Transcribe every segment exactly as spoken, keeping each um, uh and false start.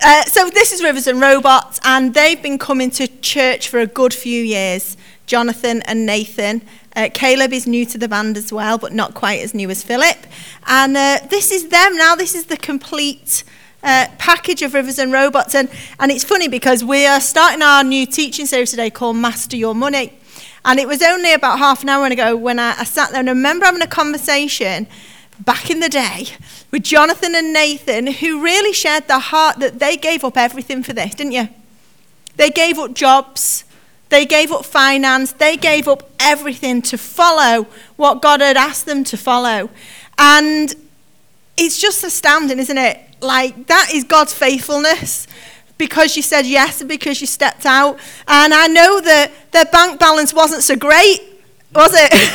Uh, so this is Rivers and Robots, and they've been coming to church for a good few years, Jonathan and Nathan. Uh, Caleb is new to the band as well, but not quite as new as Philip. And uh, this is them now. This is the complete uh, package of Rivers and Robots. And, and it's funny because we are starting our new teaching series today called Master Your Money. And it was only about half an hour ago when I, I sat there and I remember having a conversation back in the day with Jonathan and Nathan, who really shared their heart that they gave up everything for this, didn't you? They gave up jobs. They gave up finance. They gave up everything to follow what God had asked them to follow. And it's just astounding, isn't it? Like, that is God's faithfulness. Because you said yes and because you stepped out. And I know that their bank balance wasn't so great, was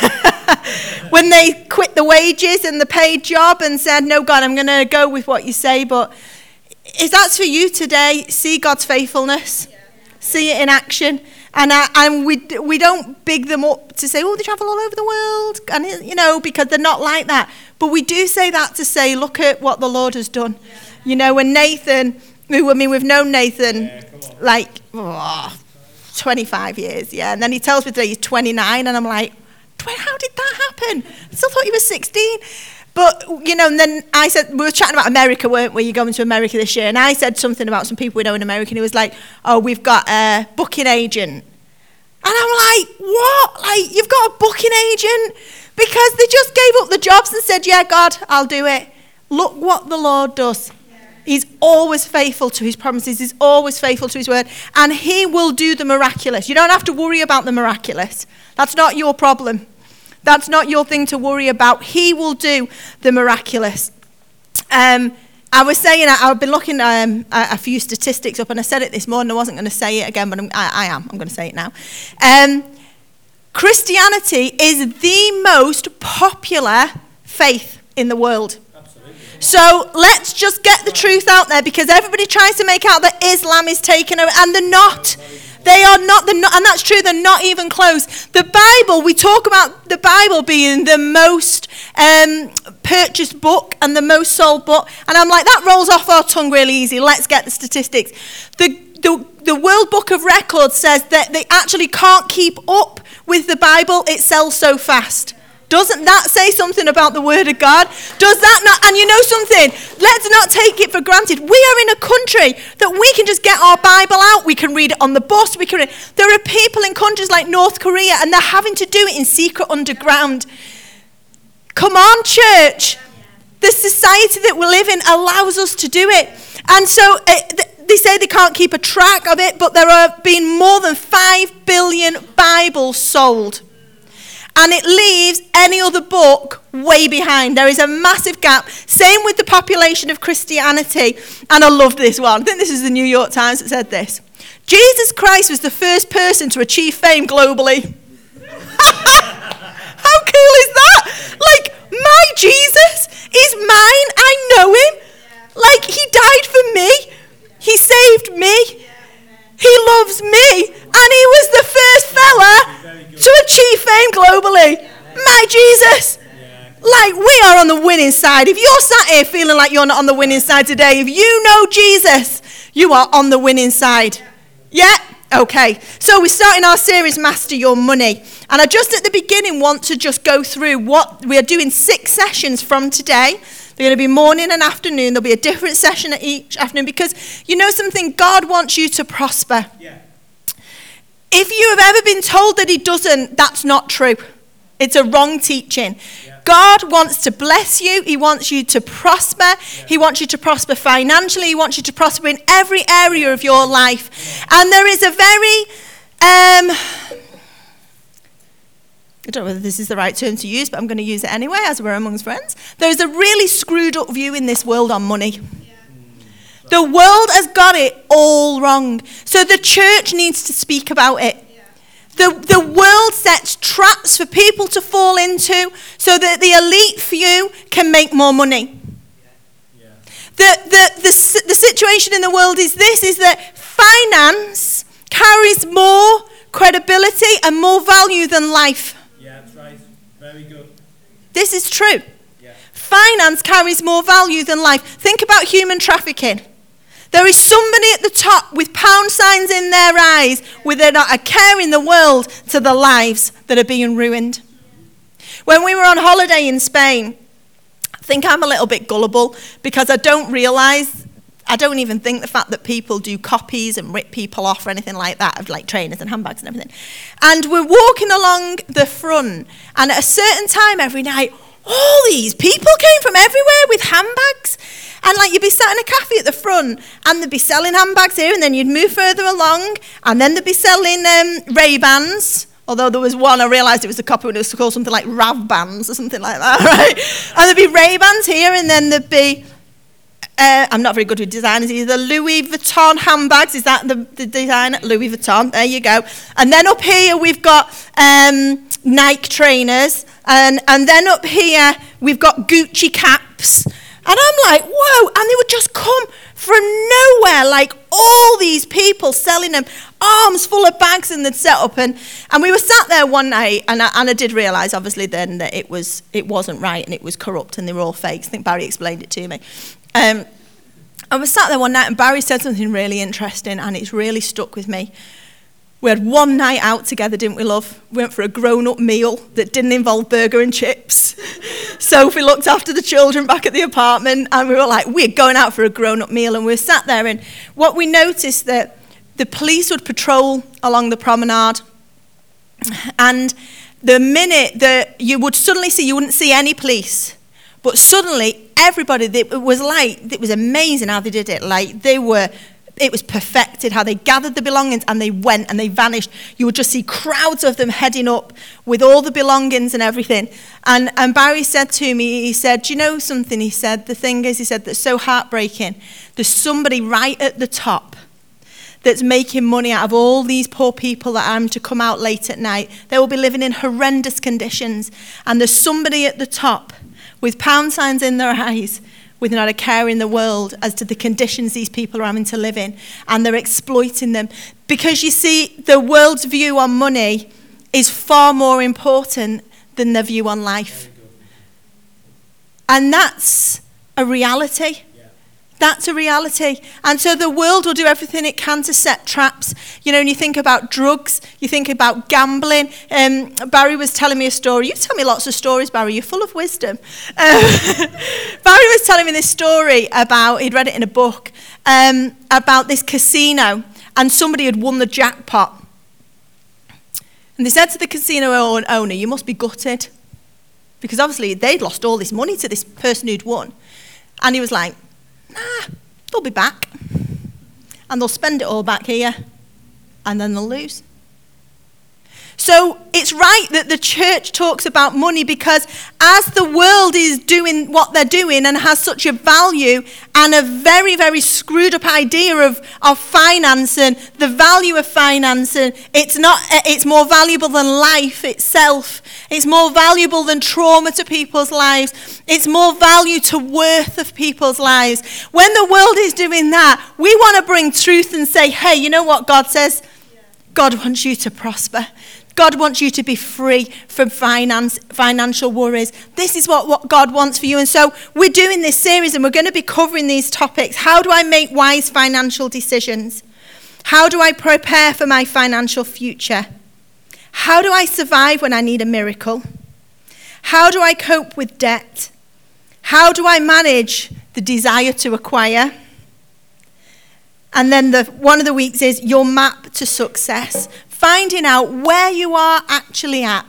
it? When they quit the wages and the paid job and said, no, God, I'm going to go with what you say. But if that's for you today, see God's faithfulness. Yeah. See it in action. And, I, and we we don't big them up to say, oh, they travel all over the world, and you know, because they're not like that. But we do say that to say, look at what the Lord has done. Yeah. You know, when Nathan, who I mean, we've known Nathan yeah, like oh, twenty-five years, yeah, and then he tells me today he's twenty-nine, and I'm like, how did that happen? I still thought he was sixteen. But, you know, and then I said, we were chatting about America, weren't we? You're going to America this year. And I said something about some people we know in America. And he was like, oh, we've got a booking agent. And I'm like, what? Like, you've got a booking agent? Because they just gave up the jobs and said, yeah, God, I'll do it. Look what the Lord does. He's always faithful to his promises. He's always faithful to his word. And he will do the miraculous. You don't have to worry about the miraculous. That's not your problem. That's not your thing to worry about. He will do the miraculous. Um, I was saying, I've been looking um, a, a few statistics up, and I said it this morning. I wasn't going to say it again, but I'm, I, I am. I'm going to say it now. Um, Christianity is the most popular faith in the world. Absolutely. So let's just get the truth out there, because everybody tries to make out that Islam is taken over, and they're not. They are not, they're not, and that's true, they're not even close. The Bible, we talk about the Bible being the most um, purchased book and the most sold book, and I'm like, that rolls off our tongue really easy. Let's get the statistics. The, the, the World Book of Records says that they actually can't keep up with the Bible. It sells so fast. Doesn't that say something about the Word of God? Does that not? And you know something? Let's not take it for granted. We are in a country that we can just get our Bible out. We can read it on the bus. We can read. There are people in countries like North Korea, and they're having to do it in secret underground. Come on, church. The society that we live in allows us to do it. And so it, they say they can't keep a track of it, but there have been more than five billion Bibles sold. And it leaves any other book way behind. There is a massive gap. Same with the population of Christianity. And I love this one. I think this is the New York Times that said this. Jesus Christ was the first person to achieve fame globally. How cool is that? Like, my Jesus is mine. I know him. Like, he died for me. He saved me. He loves me. And he was the first fella to achieve fame globally. My Jesus. Like, we are on the winning side. If you're sat here feeling like you're not on the winning side today, if you know Jesus, you are on the winning side. Yeah? Okay. So we're starting our series, Master Your Money. And I just at the beginning want to just go through what we are doing six sessions from today. They're going to be morning and afternoon. There'll be a different session at each afternoon, because you know something? God wants you to prosper. Yeah. If you have ever been told that he doesn't, that's not true. It's a wrong teaching. Yeah. God wants to bless you. He wants you to prosper. Yeah. He wants you to prosper financially. He wants you to prosper in every area of your life. Yeah. And there is a very, um, I don't know whether this is the right term to use, but I'm going to use it anyway, as we're amongst friends. There's a really screwed up view in this world on money. The world has got it all wrong. So the church needs to speak about it. Yeah. The, the world sets traps for people to fall into so that the elite few can make more money. Yeah. The, the, the, the situation in the world is this, is that finance carries more credibility and more value than life. Yeah, that's right. Very good. This is true. Yeah. Finance carries more value than life. Think about human trafficking. There is somebody at the top with pound signs in their eyes, with a, a care in the world to the lives that are being ruined. When we were on holiday in Spain, I think I'm a little bit gullible because I don't realise, I don't even think the fact that people do copies and rip people off or anything like that, of like trainers and handbags and everything. And we're walking along the front, and at a certain time every night, all these people came from everywhere with handbags. And like you'd be sat in a cafe at the front and they'd be selling handbags here, and then you'd move further along and then they'd be selling um, Ray-Bans. Although there was one, I realised it was a copy and it was called something like Rav-Bands or something like that, right? And there'd be Ray-Bans here, and then there'd be, uh, I'm not very good with designers either, Louis Vuitton handbags. Is that the, the designer? Louis Vuitton, there you go. And then up here we've got um, Nike trainers. And, and then up here we've got Gucci caps. And I'm like, whoa, and they would just come from nowhere, like all these people selling them, arms full of bags, and they'd set up. And, and we were sat there one night, and I, and I did realise, obviously, then that it, was, it wasn't right, and it was corrupt, and they were all fakes. I think Barry explained it to me. Um, I was sat there one night, and Barry said something really interesting, and it's really stuck with me. We had one night out together, didn't we, love? We went for a grown-up meal that didn't involve burger and chips. Sophie looked after the children back at the apartment, and we were like, we're going out for a grown-up meal. And we were sat there, and what we noticed that the police would patrol along the promenade, and the minute that you would suddenly see, you wouldn't see any police, but suddenly everybody, it was like, it was amazing how they did it. Like they were... It was perfected, how they gathered the belongings and they went and they vanished. You would just see crowds of them heading up with all the belongings and everything. And, and Barry said to me, he said, do you know something? He said, the thing is, he said, that's so heartbreaking. There's somebody right at the top that's making money out of all these poor people that I'm to come out late at night. They will be living in horrendous conditions. And there's somebody at the top with pound signs in their eyes, with not a care in the world as to the conditions these people are having to live in, and they're exploiting them. Because you see, the world's view on money is far more important than their view on life. And that's a reality. That's a reality. And so the world will do everything it can to set traps. You know, when you think about drugs, you think about gambling. Um, Barry was telling me a story. You tell me lots of stories, Barry. You're full of wisdom. Um, Barry was telling me this story about, he'd read it in a book, um, about this casino, and somebody had won the jackpot. And they said to the casino owner, you must be gutted. Because obviously they'd lost all this money to this person who'd won. And he was like, nah, they'll be back. And they'll spend it all back here. And then they'll lose. So it's right that the church talks about money, because as the world is doing what they're doing and has such a value and a very, very screwed up idea of, of finance and the value of finance, and it's not, it's more valuable than life itself. It's more valuable than trauma to people's lives. It's more value to worth of people's lives. When the world is doing that, we want to bring truth and say, hey, you know what God says? God wants you to prosper. God wants you to be free from finance, financial worries. This is what, what God wants for you. And so we're doing this series, and we're going to be covering these topics. How do I make wise financial decisions? How do I prepare for my financial future? How do I survive when I need a miracle? How do I cope with debt? How do I manage the desire to acquire? And then the one of the weeks is your map to success. Finding out where you are actually at.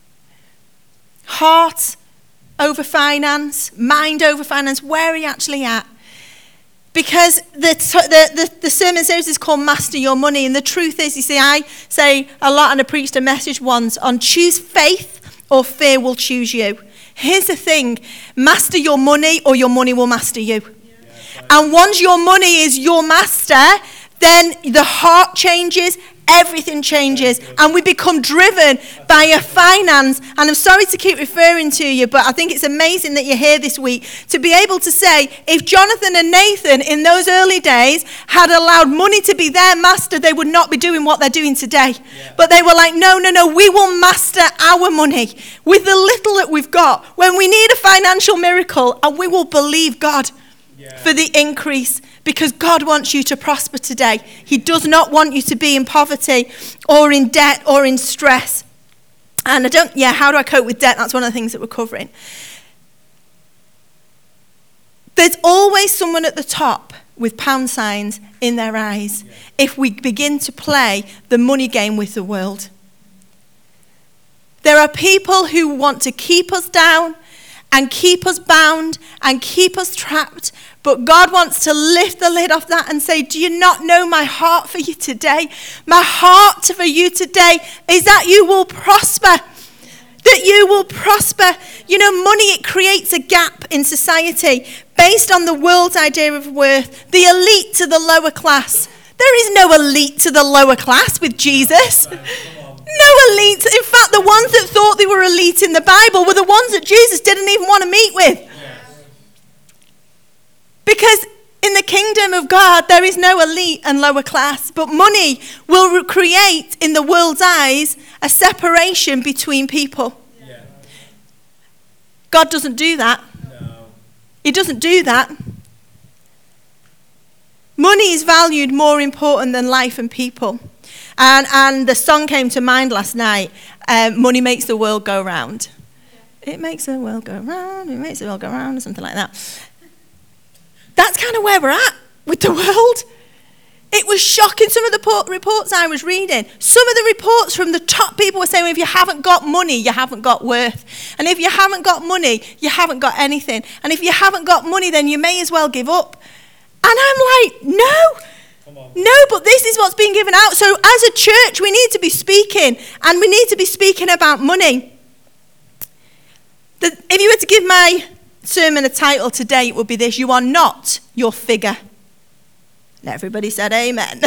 Heart over finance, mind over finance, where are you actually at? Because the, the, the, the sermon series is called Master Your Money. And the truth is, you see, I say a lot, and I preached a message once on choose faith or fear will choose you. Here's the thing, master your money or your money will master you. Yeah, right. And once your money is your master, then the heart changes, everything changes, and we become driven by a finance. And I'm sorry to keep referring to you, but I think it's amazing that you're here this week to be able to say, if Jonathan and Nathan in those early days had allowed money to be their master, they would not be doing what they're doing today. Yeah. But they were like, no, no, no, we will master our money with the little that we've got. When we need a financial miracle, and we will believe God. Yeah. for the increase, because God wants you to prosper today. He does not want you to be in poverty or in debt or in stress. And I don't, yeah, how do I cope with debt? That's one of the things that we're covering. There's always someone at the top with pound signs in their eyes yeah. if we begin to play the money game with the world. There are people who want to keep us down and keep us bound and keep us trapped. But God wants to lift the lid off that and say, do you not know my heart for you today? My heart for you today is that you will prosper. That you will prosper. You know, money, it creates a gap in society based on the world's idea of worth. The elite to the lower class. There is no elite to the lower class with Jesus. No elite. In fact, the ones that thought they were elite in the Bible were the ones that Jesus didn't even want to meet with. Yes. Because in the kingdom of God, there is no elite and lower class. But money will create, in the world's eyes, a separation between people. Yeah. God doesn't do that. No. He doesn't do that. Money is valued more important than life and people. And and the song came to mind last night, um, Money Makes the World Go Round. It makes the world go round, it makes the world go round, or something like that. That's kind of where we're at with the world. It was shocking, some of the reports I was reading. Some of the reports from the top people were saying, well, if you haven't got money, you haven't got worth. And if you haven't got money, you haven't got anything. And if you haven't got money, then you may as well give up. And I'm like, no. No, but this is what's being given out. So as a church, we need to be speaking, and we need to be speaking about money. The, if you were to give my sermon a title today, it would be this: you are not your figure. And everybody said amen.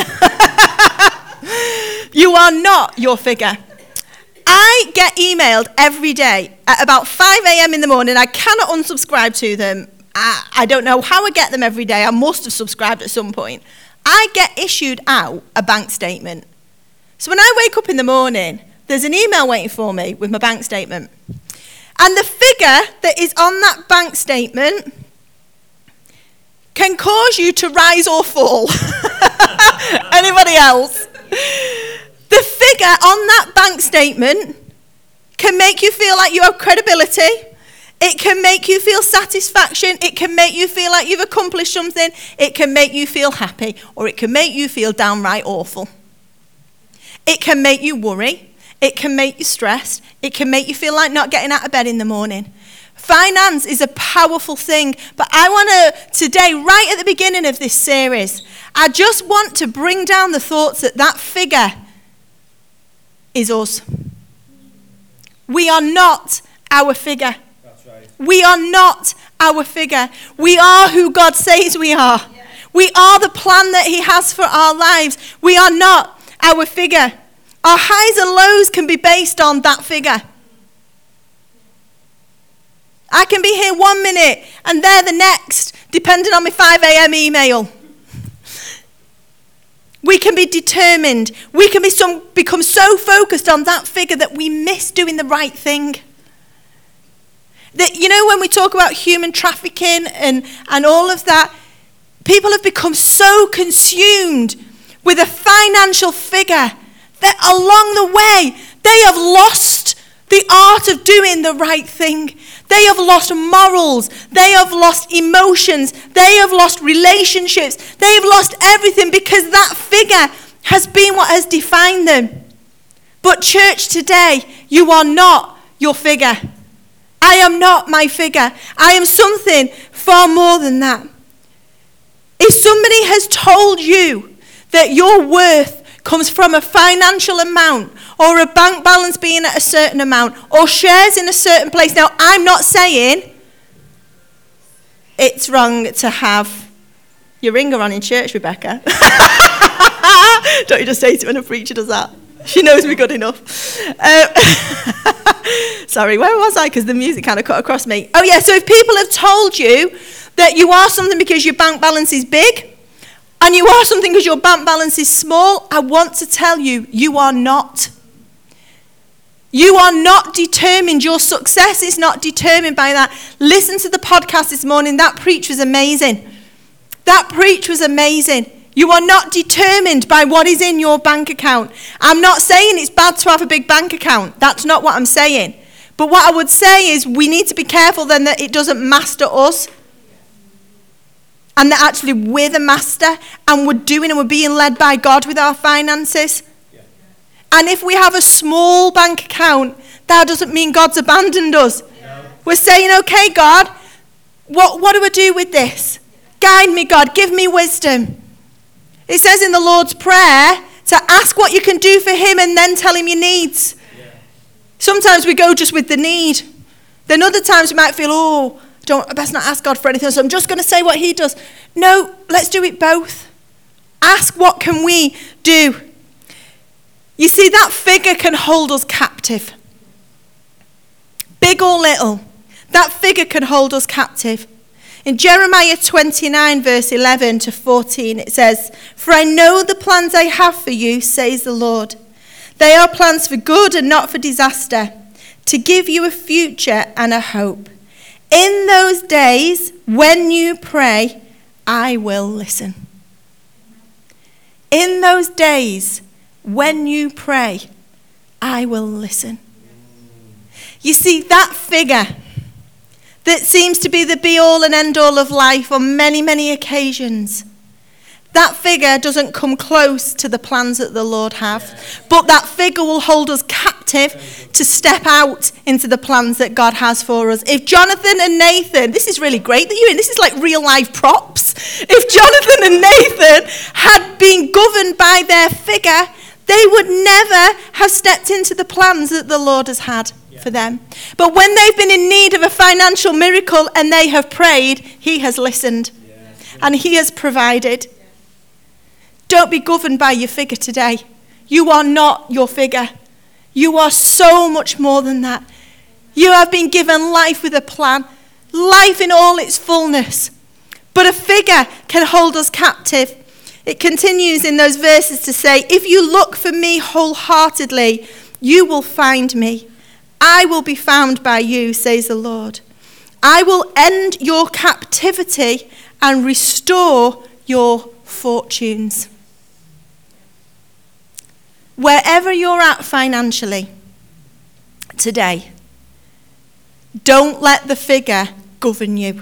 You are not your figure. I get emailed every day at about five a.m. in the morning. I cannot unsubscribe to them. I, I don't know how I get them every day. I must have subscribed at some point. I get issued out a bank statement. So when I wake up in the morning, there's an email waiting for me with my bank statement. And the figure that is on that bank statement can cause you to rise or fall. Anybody else? The figure on that bank statement can make you feel like you have credibility. It can make you feel satisfaction. It can make you feel like you've accomplished something. It can make you feel happy, or it can make you feel downright awful. It can make you worry. It can make you stressed. It can make you feel like not getting out of bed in the morning. Finance is a powerful thing, but I want to, today, right at the beginning of this series, I just want to bring down the thoughts that that figure is us. We are not our figure. We are not our figure. We are who God says we are. Yeah. We are the plan that he has for our lives. We are not our figure. Our highs and lows can be based on that figure. I can be here one minute and there the next, depending on my five a.m. email. We can be determined. We can be some, become so focused on that figure that we miss doing the right thing. That, you know, when we talk about human trafficking and, and all of that, people have become so consumed with a financial figure that along the way, they have lost the art of doing the right thing. They have lost morals. They have lost emotions. They have lost relationships. They have lost everything because that figure has been what has defined them. But church today, you are not your figure. I am not my figure. I am something far more than that. If somebody has told you that your worth comes from a financial amount or a bank balance being at a certain amount or shares in a certain place, now I'm not saying it's wrong to have your ringer on in church, Rebecca. Don't you just say it when a preacher does that? She knows me good enough. Uh, sorry, where was I? Because the music kind of cut across me. Oh yeah, so if people have told you that you are something because your bank balance is big, and you are something because your bank balance is small, I want to tell you, you are not. You are not determined. Your success is not determined by that. Listen to the podcast this morning. That preach was amazing. That preach was amazing. You are not determined by what is in your bank account. I'm not saying it's bad to have a big bank account. That's not what I'm saying. But what I would say is we need to be careful then that it doesn't master us. And that actually we're the master and we're doing and we're being led by God with our finances. Yeah. And if we have a small bank account, that doesn't mean God's abandoned us. No. We're saying, okay, God, what, what do I do with this? Guide me, God. Give me wisdom. It says in the Lord's Prayer to ask what you can do for him and then tell him your needs. Yeah. Sometimes we go just with the need. Then other times we might feel, oh, don't, I best not ask God for anything, so I'm just going to say what he does. No, let's do it both. Ask what can we do. You see, that figure can hold us captive. Big or little, that figure can hold us captive. In Jeremiah twenty-nine, verse eleven to fourteen, it says, "For I know the plans I have for you, says the Lord. They are plans for good and not for disaster, to give you a future and a hope. In those days, when you pray, I will listen." In those days, when you pray, I will listen. You see, that figure that seems to be the be-all and end-all of life on many, many occasions, that figure doesn't come close to the plans that the Lord have. But that figure will hold us captive to step out into the plans that God has for us. If Jonathan and Nathan, this is really great that you're in, this is like real life props. If Jonathan and Nathan had been governed by their figure, they would never have stepped into the plans that the Lord has had for them. But when they've been in need of a financial miracle and they have prayed, he has listened and he has provided. Don't be governed by your figure today. You are not your figure. You are so much more than that. You have been given life with a plan, life in all its fullness. But a figure can hold us captive. It continues in those verses to say, "If you look for me wholeheartedly, you will find me. I will be found by you, says the Lord. I will end your captivity and restore your fortunes." Wherever you're at financially today, don't let the figure govern you.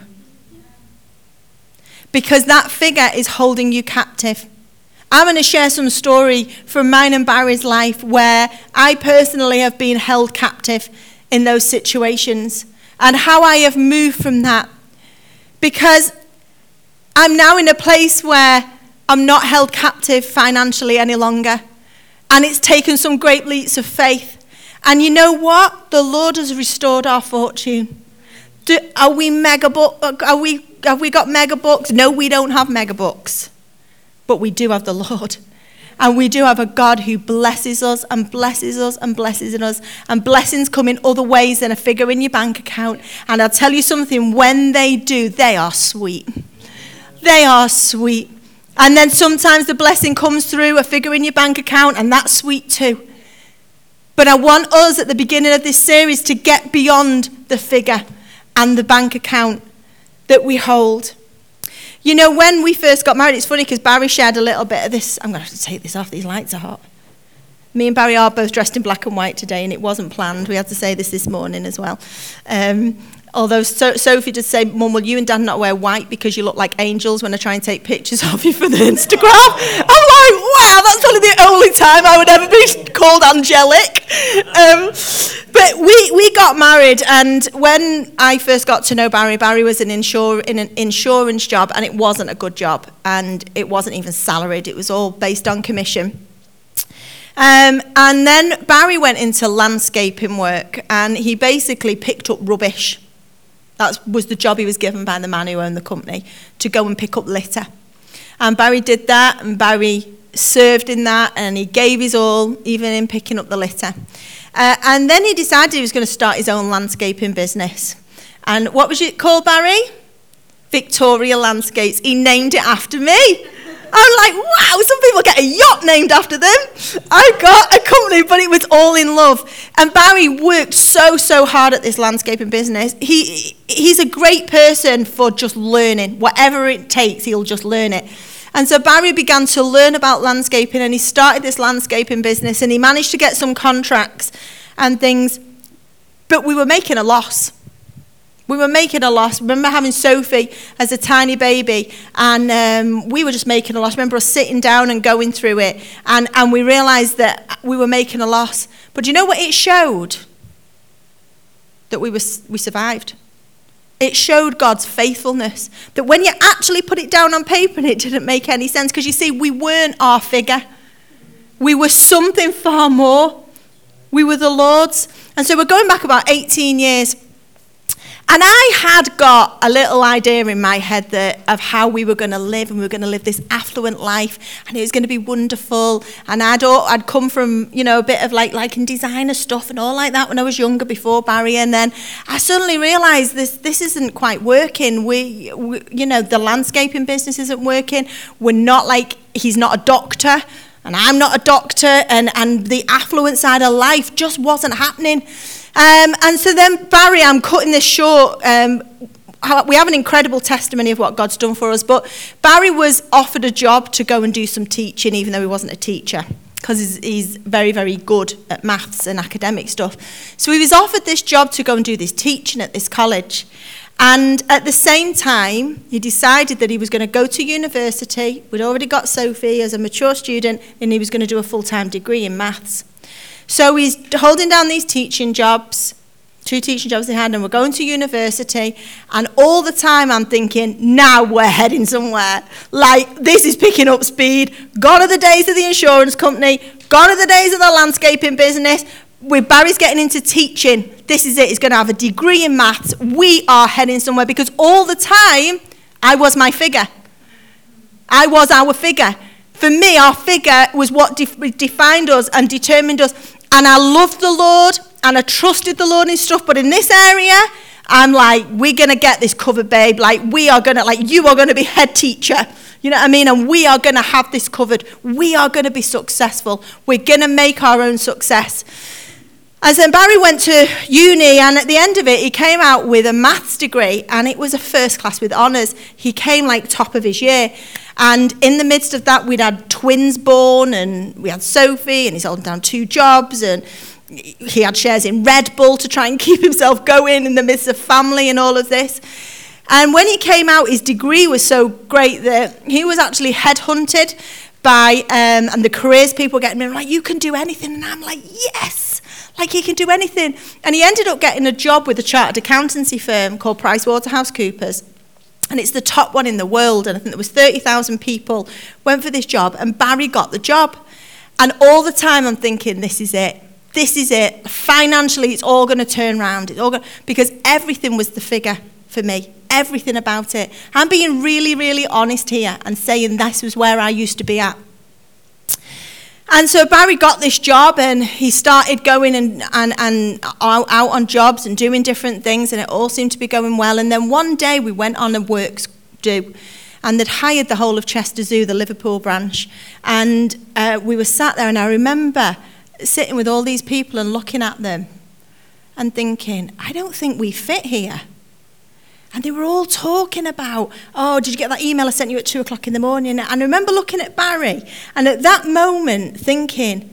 Because that figure is holding you captive. I'm going to share some story from mine and Barry's life where I personally have been held captive in those situations and how I have moved from that. Because I'm now in a place where I'm not held captive financially any longer. And it's taken some great leaps of faith. And you know what? The Lord has restored our fortune. Do, are we mega book? Are we? Have we got mega books? No, we don't have mega books. But we do have the Lord. And we do have a God who blesses us and blesses us and blesses us. And blessings come in other ways than a figure in your bank account. And I'll tell you something, when they do, they are sweet. They are sweet. And then sometimes the blessing comes through a figure in your bank account, and that's sweet too. But I want us at the beginning of this series to get beyond the figure and the bank account that we hold. You know, when we first got married, it's funny because Barry shared a little bit of this. I'm going to have to take this off. These lights are hot. Me and Barry are both dressed in black and white today, and it wasn't planned. We had to say this this morning as well. Um, although so- Sophie did say, "Mum, will you and Dad not wear white because you look like angels when I try and take pictures of you for the Instagram?" I'm like, wow, that's probably the only time I would ever be called angelic. Um, but we, we got married, and when I first got to know Barry, Barry was an insur- in an insurance job, and it wasn't a good job, and it wasn't even salaried. It was all based on commission. Um, and then Barry went into landscaping work, and he basically picked up rubbish. That was the job he was given by the man who owned the company, to go and pick up litter. And Barry did that, and Barry served in that, and he gave his all, even in picking up the litter. Uh, and then he decided he was going to start his own landscaping business. And what was it called, Barry? Victoria Landscapes. He named it after me. I'm like, wow, some people get get a yacht named after them. I got a company, but it was all in love. And Barry worked so, so hard at this landscaping business. He He's a great person for just learning. Whatever it takes, he'll just learn it. And so Barry began to learn about landscaping, and he started this landscaping business, and he managed to get some contracts and things, but we were making a loss. We were making a loss. I remember having Sophie as a tiny baby, and um, we were just making a loss. I remember us sitting down and going through it, and, and we realised that we were making a loss. But do you know what it showed? That we were we survived. It showed God's faithfulness. That when you actually put it down on paper, and it didn't make any sense, because you see, we weren't our figure. We were something far more. We were the Lord's. And so we're going back about eighteen years. And I had got a little idea in my head that of how we were going to live, and we were going to live this affluent life, and it was going to be wonderful. And I'd I'd come from, you know, a bit of like liking designer stuff and all like that when I was younger, before Barry. And then I suddenly realised this this isn't quite working. We, we, you know, the landscaping business isn't working. We're not like, he's not a doctor, and I'm not a doctor, and and the affluent side of life just wasn't happening. Um, and so then Barry, I'm cutting this short, um, we have an incredible testimony of what God's done for us, but Barry was offered a job to go and do some teaching, even though he wasn't a teacher, because he's, he's very, very good at maths and academic stuff. So he was offered this job to go and do this teaching at this college. And at the same time, he decided that he was going to go to university. We'd already got Sophie as a mature student, and he was going to do a full-time degree in maths. So he's holding down these teaching jobs, two teaching jobs he had, and we're going to university. And all the time I'm thinking, now we're heading somewhere. Like, this is picking up speed. Gone are the days of the insurance company. Gone are the days of the landscaping business. With Barry's getting into teaching. This is it. He's going to have a degree in maths. We are heading somewhere, because all the time I was my figure. I was our figure. For me, our figure was what de- defined us and determined us. And I loved the Lord, and I trusted the Lord in stuff. But in this area, I'm like, we're going to get this covered, babe. Like, we are going to, like, you are going to be head teacher. You know what I mean? And we are going to have this covered. We are going to be successful. We're going to make our own success. And then Barry went to uni, and at the end of it, he came out with a maths degree, and it was a first class with honours. He came like top of his year. And in the midst of that, we'd had twins born, and we had Sophie, and he's holding down two jobs, and he had shares in Red Bull to try and keep himself going in the midst of family and all of this. And when he came out, his degree was so great that he was actually headhunted by, um, and the careers people were getting him like, you can do anything. And I'm like, yes, like he can do anything. And he ended up getting a job with a chartered accountancy firm called PricewaterhouseCoopers. And it's the top one in the world, and I think there was thirty thousand people went for this job, and Barry got the job. And all the time I'm thinking, this is it. This is it. Financially, it's all going to turn around. It's all going, because everything was the figure for me. Everything about it. I'm being really, really honest here and saying this was where I used to be at. And so Barry got this job, and he started going and, and, and out, out on jobs and doing different things, and it all seemed to be going well. And then one day we went on a works do, and they'd hired the whole of Chester Zoo, the Liverpool branch. And uh, we were sat there, and I remember sitting with all these people and looking at them and thinking, I don't think we fit here. And they were all talking about, oh, did you get that email I sent you at two o'clock in the morning? And I remember looking at Barry, and at that moment thinking,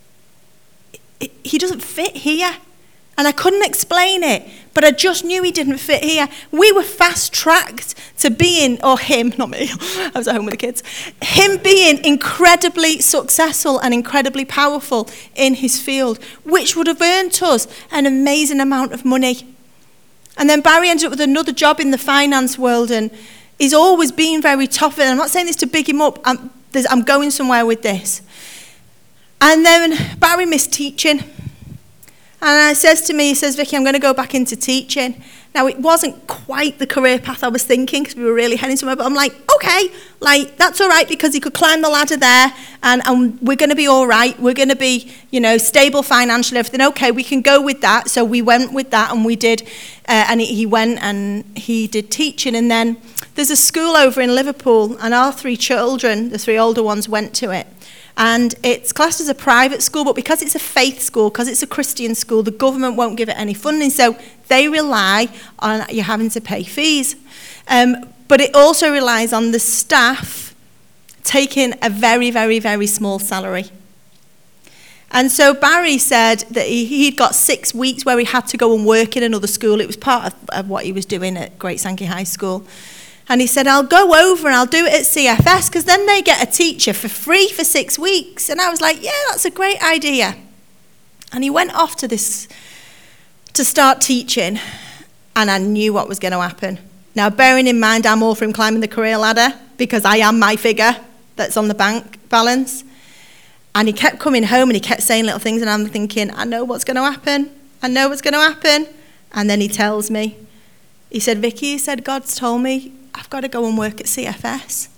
he doesn't fit here. And I couldn't explain it, but I just knew he didn't fit here. We were fast-tracked to being, or him, not me, I was at home with the kids, him being incredibly successful and incredibly powerful in his field, which would have earned us an amazing amount of money. And then Barry ended up with another job in the finance world, and he's always been very tough. And I'm not saying this to big him up. I'm, I'm going somewhere with this. And then Barry missed teaching. And he says to me, he says, Vicky, I'm going to go back into teaching. Now, it wasn't quite the career path I was thinking, because we were really heading somewhere. But I'm like, okay, like, that's all right, because he could climb the ladder there, and, and we're going to be all right. We're going to be, you know, stable financially, everything. Okay, we can go with that. So we went with that, and we did. Uh, and he went and he did teaching. And then there's a school over in Liverpool, and our three children, the three older ones, went to it. And it's classed as a private school, but because it's a faith school, because it's a Christian school, the government won't give it any funding. So they rely on you having to pay fees. Um, but it also relies on the staff taking a very, very, very small salary. And so Barry said that he, he'd got six weeks where he had to go and work in another school. It was part of, of what he was doing at Great Sankey High School. And he said, I'll go over and I'll do it at C F S because then they get a teacher for free for six weeks. And I was like, yeah, that's a great idea. And he went off to this, to start teaching, and I knew what was going to happen. Now, bearing in mind, I'm all for him climbing the career ladder because I am my figure that's on the bank balance. And he kept coming home and he kept saying little things, and I'm thinking, I know what's going to happen. I know what's going to happen. And then he tells me, he said, Vicky, he said, God's told me I've got to go and work at C F S.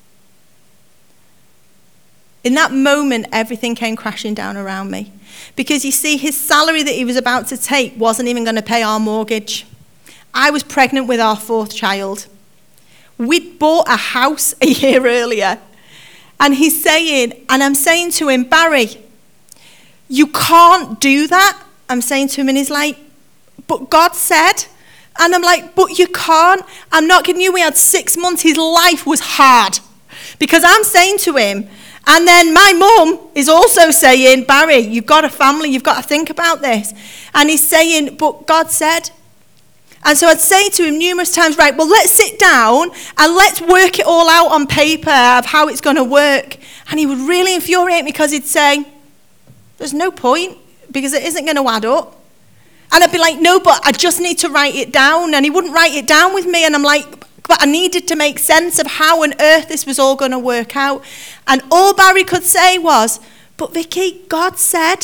In that moment, everything came crashing down around me. Because you see, his salary that he was about to take wasn't even going to pay our mortgage. I was pregnant with our fourth child. We'd bought a house a year earlier. And he's saying, and I'm saying to him, Barry, you can't do that. I'm saying to him, and he's like, but God said. And I'm like, but you can't. I'm not kidding you. We had six months. His life was hard. Because I'm saying to him, and then my mum is also saying, Barry, you've got a family. You've got to think about this. And he's saying, but God said. And so I'd say to him numerous times, right, well, let's sit down and let's work it all out on paper of how it's going to work. And he would really infuriate me because he'd say, there's no point because it isn't going to add up. And I'd be like, no, but I just need to write it down. And he wouldn't write it down with me. And I'm like, but I needed to make sense of how on earth this was all going to work out. And all Barry could say was, but Vicky, God said.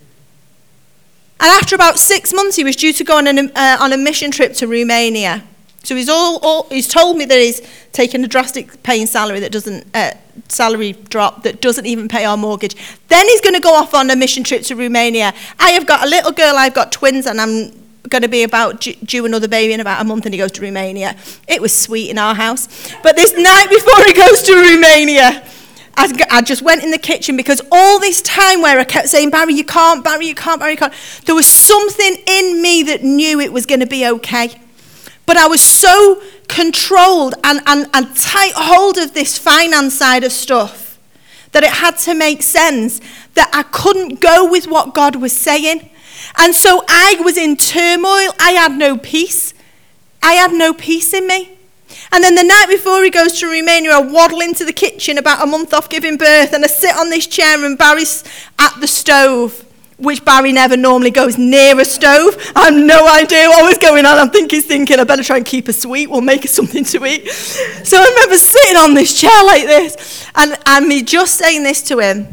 And after about six months, he was due to go on, an, uh, on a mission trip to Romania. So he's all, all he's told me that he's taken a drastic pay in salary that doesn't uh, salary drop that doesn't even pay our mortgage. Then he's going to go off on a mission trip to Romania. I have got a little girl. I've got twins, and I'm going to be about due another baby in about a month, and he goes to Romania. It was sweet in our house, but this night before he goes to Romania, I just went in the kitchen because all this time where I kept saying, Barry, you can't, Barry, you can't, Barry, you can't. There was something in me that knew it was going to be okay. But I was so controlled and, and, and tight hold of this finance side of stuff that it had to make sense that I couldn't go with what God was saying. And so I was in turmoil. I had no peace. I had no peace in me. And then the night before he goes to Romania, I waddle into the kitchen about a month off giving birth, and I sit on this chair and Barry's at the stove, which Barry never normally goes near a stove. I have no idea what was going on. I'm thinking, he's thinking, I better try and keep her sweet. We'll make her something to eat. So I remember sitting on this chair like this, and, and me just saying this to him,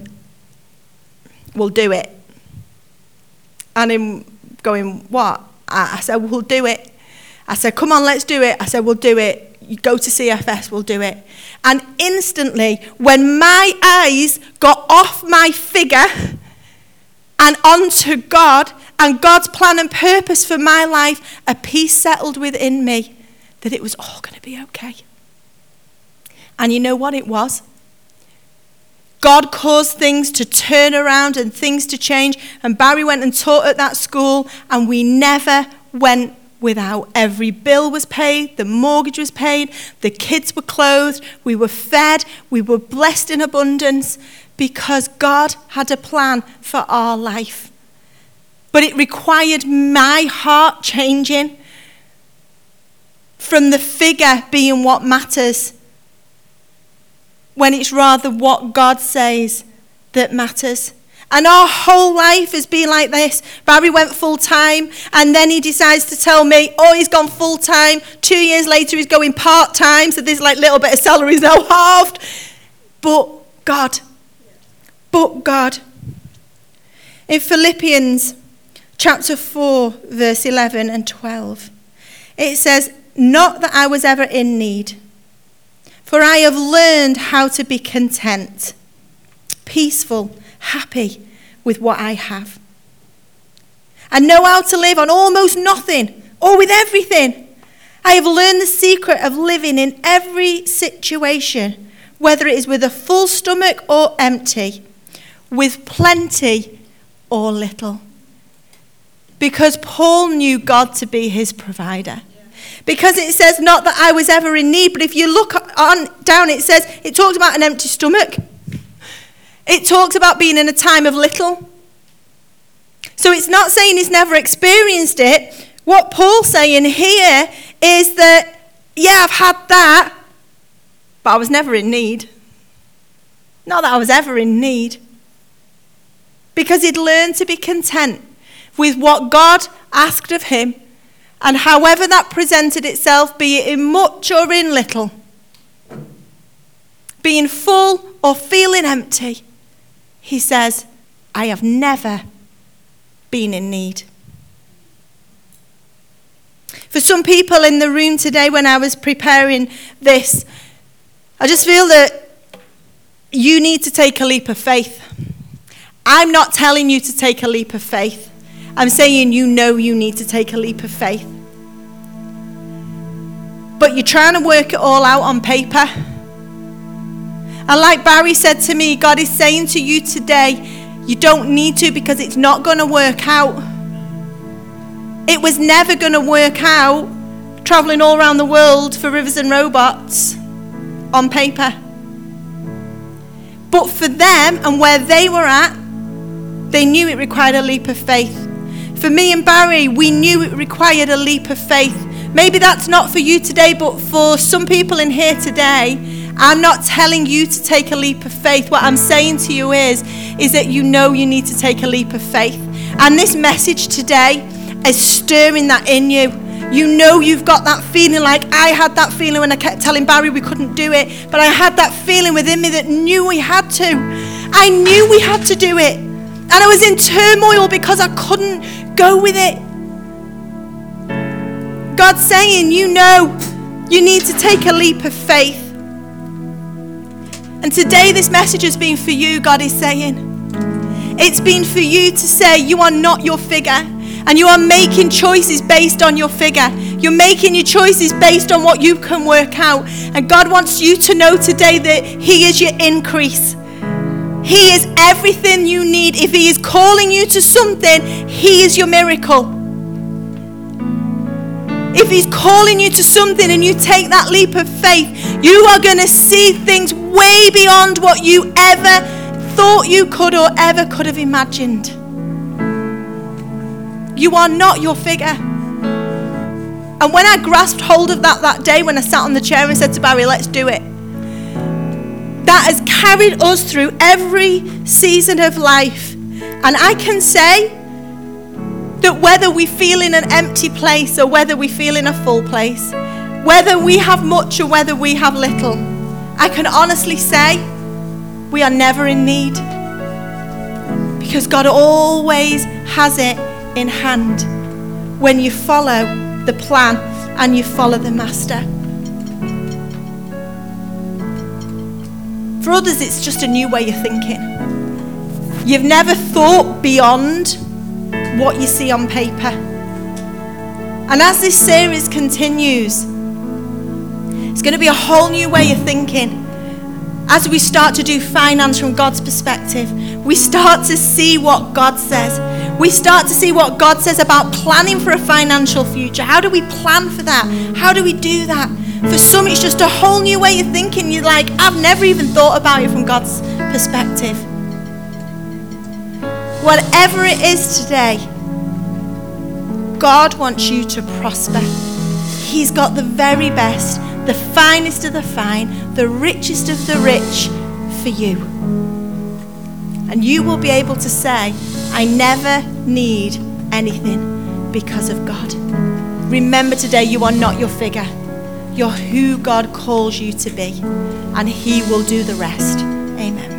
we'll do it. And him going, what? I, I said, we'll do it. I said, come on, let's do it. I said, we'll do it. You go to C F S, we'll do it. And instantly, when my eyes got off my figure and onto God and God's plan and purpose for my life, a peace settled within me that it was all going to be okay. And you know what it was? God caused things to turn around and things to change. And Barry went and taught at that school, and we never went without. Every bill was paid, the mortgage was paid, the kids were clothed, we were fed, we were blessed in abundance because God had a plan for our life. But it required my heart changing from the figure being what matters when it's rather what God says that matters. And our whole life has been like this. Barry went full-time, and then he decides to tell me, oh, he's gone full-time. Two years later, he's going part-time, so this like little bit of salary is now halved. But God. But God. In Philippians chapter four, verse eleven and twelve, it says, not that I was ever in need, for I have learned how to be content, peaceful, happy with what I have, and know how to live on almost nothing or with everything. I have learned the secret of living in every situation, whether it is with a full stomach or empty, with plenty or little. Because Paul knew God to be his provider. Because it says not that I was ever in need, but if you look on down, it says, it talks about an empty stomach. It talks about being in a time of little. So it's not saying he's never experienced it. What Paul's saying here is that, yeah, I've had that, but I was never in need. Not that I was ever in need. Because he'd learned to be content with what God asked of him, and however that presented itself, be it in much or in little, being full or feeling empty, he says, I have never been in need. For some people in the room today, when I was preparing this, I just feel that you need to take a leap of faith. I'm not telling you to take a leap of faith. I'm saying you know you need to take a leap of faith. But you're trying to work it all out on paper. And like Barry said to me, God is saying to you today, you don't need to, because it's not going to work out. It was never going to work out traveling all around the world for Rivers and Robots on paper. But for them and where they were at, they knew it required a leap of faith. For me and Barry, we knew it required a leap of faith. Maybe that's not for you today, but for some people in here today, I'm not telling you to take a leap of faith. What I'm saying to you is, is that you know you need to take a leap of faith. And this message today is stirring that in you. You know you've got that feeling, like I had that feeling when I kept telling Barry we couldn't do it. But I had that feeling within me that knew we had to. I knew we had to do it. And I was in turmoil because I couldn't go with it. God's saying, you know, you need to take a leap of faith. And today this message has been for you, God is saying. It's been for you to say you are not your figure. And you are making choices based on your figure. You're making your choices based on what you can work out. And God wants you to know today that He is your increase. He is everything you need. If He is calling you to something, He is your miracle. If He's calling you to something and you take that leap of faith, you are going to see things way beyond what you ever thought you could or ever could have imagined. You are not your figure. And when I grasped hold of that that day, when I sat on the chair and said to Barry, let's do it, that has carried us through every season of life. And I can say that whether we feel in an empty place or whether we feel in a full place, whether we have much or whether we have little, I can honestly say we are never in need, because God always has it in hand when you follow the plan and you follow the Master. For others, it's just a new way of thinking. You've never thought beyond what you see on paper. And as this series continues, it's going to be a whole new way of thinking. As we start to do finance from God's perspective, we start to see what God says. We start to see what God says about planning for a financial future. How do we plan for that? How do we do that? For some, it's just a whole new way of thinking. You're like, I've never even thought about it from God's perspective. Whatever it is today, God wants you to prosper. He's got the very best, the finest of the fine, the richest of the rich for you. And you will be able to say, I never need anything because of God. Remember today, you are not your figure. You're who God calls you to be, and He will do the rest. Amen.